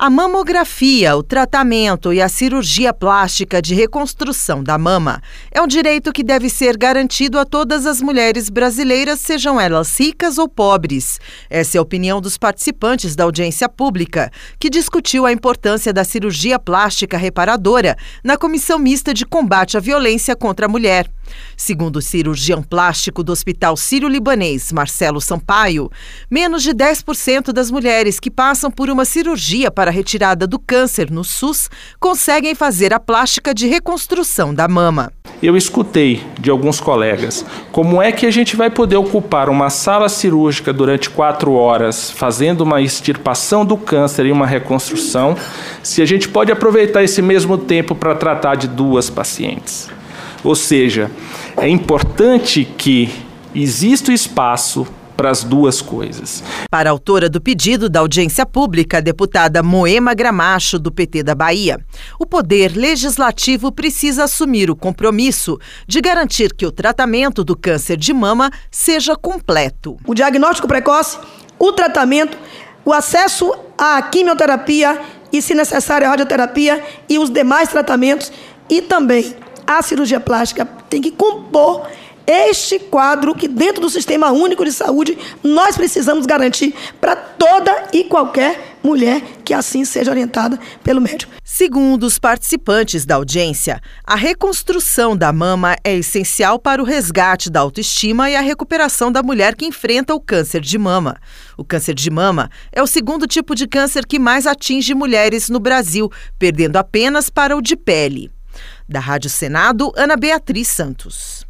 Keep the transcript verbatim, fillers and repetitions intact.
A mamografia, o tratamento e a cirurgia plástica de reconstrução da mama é um direito que deve ser garantido a todas as mulheres brasileiras, sejam elas ricas ou pobres. Essa é a opinião dos participantes da audiência pública, que discutiu a importância da cirurgia plástica reparadora na Comissão Mista de Combate à Violência contra a Mulher. Segundo o cirurgião plástico do Hospital Sírio-Libanês, Marcelo Sampaio, menos de dez por cento das mulheres que passam por uma cirurgia para a retirada do câncer no SUS conseguem fazer a plástica de reconstrução da mama. Eu escutei de alguns colegas como é que a gente vai poder ocupar uma sala cirúrgica durante quatro horas fazendo uma extirpação do câncer e uma reconstrução, se a gente pode aproveitar esse mesmo tempo para tratar de duas pacientes. Ou seja, é importante que exista espaço para as duas coisas. Para a autora do pedido da audiência pública, a deputada Moema Gramacho, do P T da Bahia, o Poder Legislativo precisa assumir o compromisso de garantir que o tratamento do câncer de mama seja completo. O diagnóstico precoce, o tratamento, o acesso à quimioterapia e, se necessário, a radioterapia e os demais tratamentos e também a cirurgia plástica tem que compor este quadro que, dentro do Sistema Único de Saúde, nós precisamos garantir para toda e qualquer mulher que assim seja orientada pelo médico. Segundo os participantes da audiência, a reconstrução da mama é essencial para o resgate da autoestima e a recuperação da mulher que enfrenta o câncer de mama. O câncer de mama é o segundo tipo de câncer que mais atinge mulheres no Brasil, perdendo apenas para o de pele. Da Rádio Senado, Ana Beatriz Santos.